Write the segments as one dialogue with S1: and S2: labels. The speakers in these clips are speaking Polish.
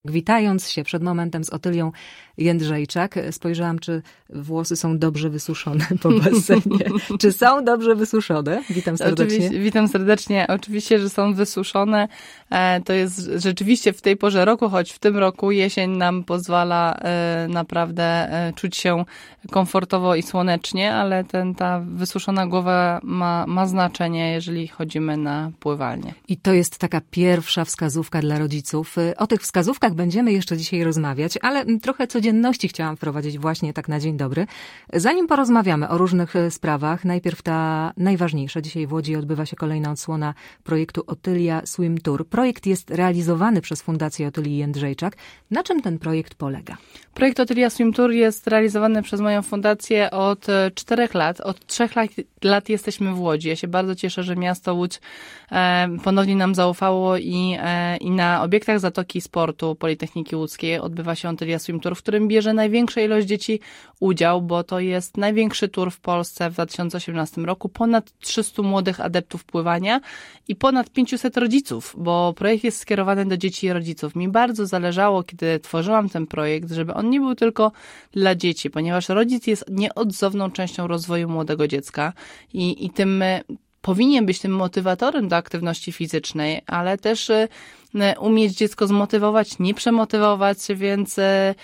S1: Witając się przed momentem z Otylią Jędrzejczak, spojrzałam, czy włosy są dobrze wysuszone po basenie. Czy są dobrze wysuszone? Witam serdecznie.
S2: Witam serdecznie. Oczywiście, że są wysuszone. To jest rzeczywiście w tej porze roku, choć w tym roku jesień nam pozwala naprawdę czuć się komfortowo i słonecznie, ale ta wysuszona głowa ma znaczenie, jeżeli chodzimy na pływalnię.
S1: I to jest taka pierwsza wskazówka dla rodziców. O tych wskazówkach będziemy jeszcze dzisiaj rozmawiać, ale trochę codzienności chciałam wprowadzić właśnie tak na dzień dobry. Zanim porozmawiamy o różnych sprawach, najpierw ta najważniejsza. Dzisiaj w Łodzi odbywa się kolejna odsłona projektu Otylia Swim Tour. Projekt jest realizowany przez Fundację Otylii Jędrzejczak. Na czym ten projekt polega?
S2: Projekt Otylia Swim Tour jest realizowany przez moją fundację od 4 lat. Od 3 lat jesteśmy w Łodzi. Ja się bardzo cieszę, że miasto Łódź ponownie nam zaufało i na obiektach Zatoki Sportu Politechniki Łódzkiej odbywa się Otylia Swim Tour, w którym bierze największa ilość dzieci udział, bo to jest największy tour w Polsce w 2018 roku. Ponad 300 młodych adeptów pływania i ponad 500 rodziców, bo projekt jest skierowany do dzieci i rodziców. Mi bardzo zależało, kiedy tworzyłam ten projekt, żeby on nie był tylko dla dzieci, ponieważ rodzic jest nieodzowną częścią rozwoju młodego dziecka i tym powinien być tym motywatorem do aktywności fizycznej, ale też umieć dziecko zmotywować, nie przemotywować, więc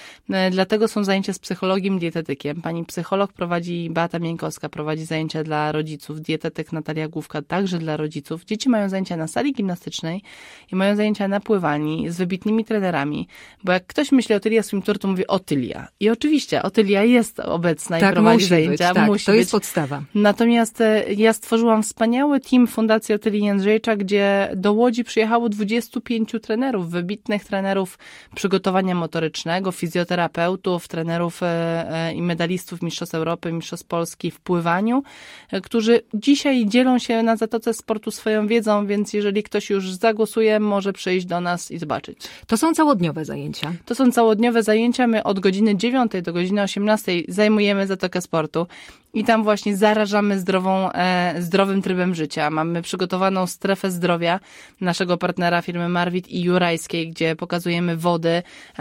S2: dlatego są zajęcia z psychologiem, dietetykiem. Pani psycholog Beata Miękowska prowadzi zajęcia dla rodziców, dietetyk Natalia Główka także dla rodziców. Dzieci mają zajęcia na sali gimnastycznej i mają zajęcia na pływalni z wybitnymi trenerami, bo jak ktoś myśli o Otylia Swim Tour, to mówi Otylia. I oczywiście Otylia jest obecna i prowadzi zajęcia.
S1: To jest podstawa.
S2: Natomiast ja stworzyłam wspaniały team Fundacji Otylii Jędrzejczak, gdzie do Łodzi przyjechało 25 trenerów, wybitnych trenerów przygotowania motorycznego, fizjoterapeutów, trenerów i medalistów Mistrzostw Europy, Mistrzostw Polski w pływaniu, którzy dzisiaj dzielą się na Zatoce Sportu swoją wiedzą, więc jeżeli ktoś już zagłosuje, może przyjść do nas i zobaczyć.
S1: To są całodniowe zajęcia?
S2: To są całodniowe zajęcia. My od godziny 9 do godziny 18 zajmujemy Zatokę Sportu. I tam właśnie zarażamy zdrowym trybem życia. Mamy przygotowaną strefę zdrowia naszego partnera firmy Marwit i Jurajskiej, gdzie pokazujemy wody,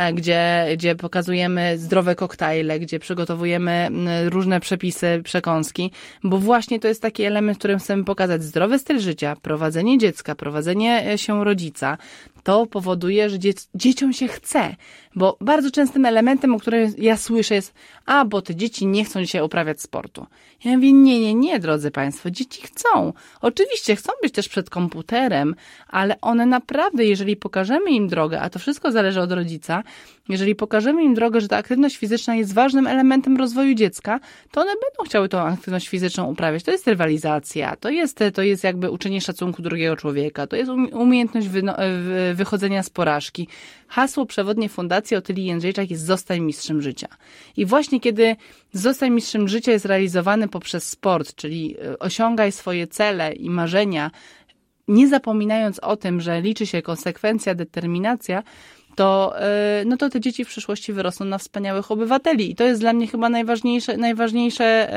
S2: gdzie pokazujemy zdrowe koktajle, gdzie przygotowujemy różne przepisy, przekąski, bo właśnie to jest taki element, w którym chcemy pokazać zdrowy styl życia, prowadzenie dziecka, prowadzenie się rodzica. To powoduje, że dzieciom się chce, bo bardzo częstym elementem, o którym ja słyszę jest, bo te dzieci nie chcą dzisiaj uprawiać sportu. Ja mówię, nie, drodzy Państwo, dzieci chcą. Oczywiście chcą być też przed komputerem, ale one naprawdę, jeżeli pokażemy im drogę, a to wszystko zależy od rodzica, jeżeli pokażemy im drogę, że ta aktywność fizyczna jest ważnym elementem rozwoju dziecka, to one będą chciały tą aktywność fizyczną uprawiać. To jest rywalizacja, to jest jakby uczenie szacunku drugiego człowieka, to jest umiejętność wychodzenia z porażki. Hasło przewodnie Fundacji Otylii Jędrzejczak jest zostań mistrzem życia. I właśnie kiedy zostań mistrzem życia jest realizowany poprzez sport, czyli osiągaj swoje cele i marzenia, nie zapominając o tym, że liczy się konsekwencja, determinacja, to te dzieci w przyszłości wyrosną na wspaniałych obywateli. I to jest dla mnie chyba najważniejsze,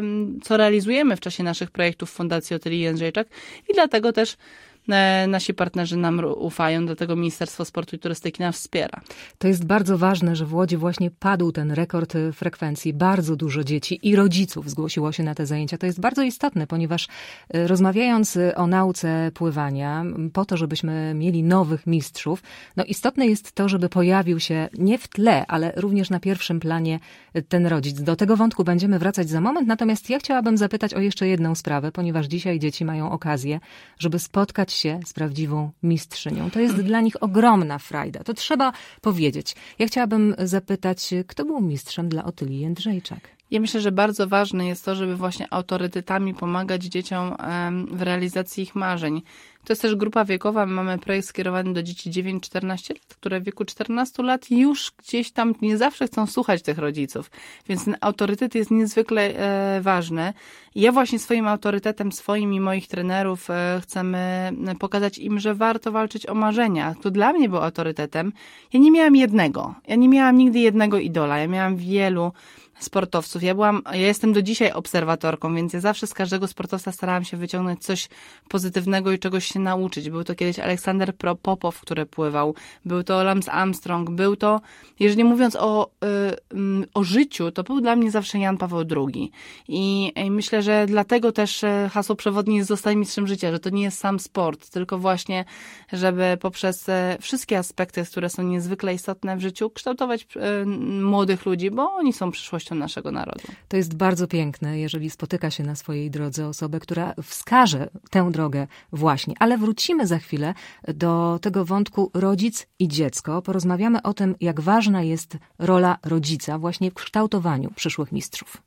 S2: co realizujemy w czasie naszych projektów Fundacji Otylii Jędrzejczak i dlatego też nasi partnerzy nam ufają, dlatego Ministerstwo Sportu i Turystyki nas wspiera.
S1: To jest bardzo ważne, że w Łodzi właśnie padł ten rekord frekwencji. Bardzo dużo dzieci i rodziców zgłosiło się na te zajęcia. To jest bardzo istotne, ponieważ rozmawiając o nauce pływania, po to, żebyśmy mieli nowych mistrzów, istotne jest to, żeby pojawił się nie w tle, ale również na pierwszym planie ten rodzic. Do tego wątku będziemy wracać za moment, natomiast ja chciałabym zapytać o jeszcze jedną sprawę, ponieważ dzisiaj dzieci mają okazję, żeby spotkać się z prawdziwą mistrzynią. To jest dla nich ogromna frajda. To trzeba powiedzieć. Ja chciałabym zapytać, kto był mistrzem dla Otylii Jędrzejczak?
S2: Ja myślę, że bardzo ważne jest to, żeby właśnie autorytetami pomagać dzieciom w realizacji ich marzeń. To jest też grupa wiekowa. My mamy projekt skierowany do dzieci 9-14 lat, które w wieku 14 lat już gdzieś tam nie zawsze chcą słuchać tych rodziców. Więc ten autorytet jest niezwykle ważny. I ja właśnie swoim autorytetem, swoim i moich trenerów chcemy pokazać im, że warto walczyć o marzenia. To dla mnie był autorytetem. Ja nie miałam jednego. Ja nie miałam nigdy jednego idola. Ja miałam wielu sportowców. Ja jestem do dzisiaj obserwatorką, więc ja zawsze z każdego sportowca starałam się wyciągnąć coś pozytywnego i czegoś się nauczyć. Był to kiedyś Aleksander Popow, który pływał, był to Lance Armstrong, był to, jeżeli mówiąc o życiu, to był dla mnie zawsze Jan Paweł II. I myślę, że dlatego też hasło przewodnie jest Zostań mistrzem życia, że to nie jest sam sport, tylko właśnie, żeby poprzez wszystkie aspekty, które są niezwykle istotne w życiu, kształtować młodych ludzi, bo oni są przyszłością naszego narodu.
S1: To jest bardzo piękne, jeżeli spotyka się na swojej drodze osobę, która wskaże tę drogę właśnie. Ale wrócimy za chwilę do tego wątku rodzic i dziecko. Porozmawiamy o tym, jak ważna jest rola rodzica właśnie w kształtowaniu przyszłych mistrzów.